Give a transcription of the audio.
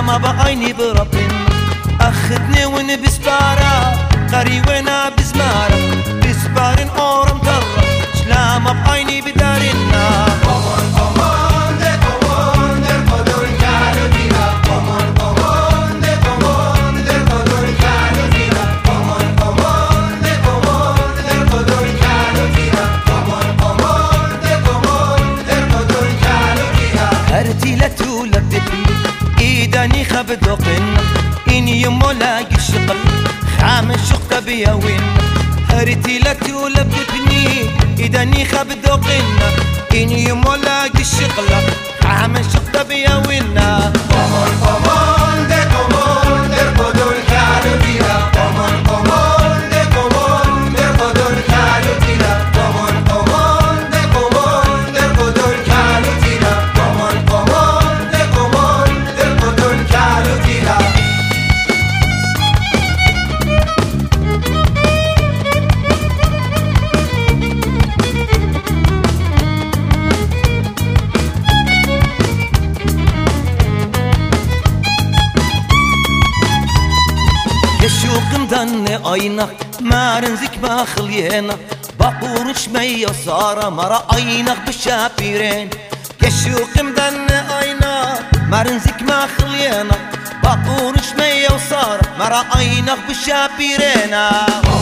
ما بعيني بربنا أخذني ونبسبارة قريبنا بزمارة بسبار أورم ترى شلام بعيني بدارنا إيداني خبدوقن إني يمولاك الشقل خامس شقة بيوين هرتي لتولب بني إيداني خبدوقن إني يمولاك الشقل خامس شقة بيوين قمر قمر دي قمر دي قدر كالو ديلا قمر قمر دي قمر دي قدر كالو ديلا قمر قمر دي قمر دي قدر كالو ديلا قمر قمر دي قمر دي قدر كالو ديلا يشوق مدني عينك ما رنزك ما خلينا بقورش مي صار مرا عينك بالشابيرين يشوق مدني عينك ما رنزك ما خلينا بقورش مي صار مرا عينك بالشابيرين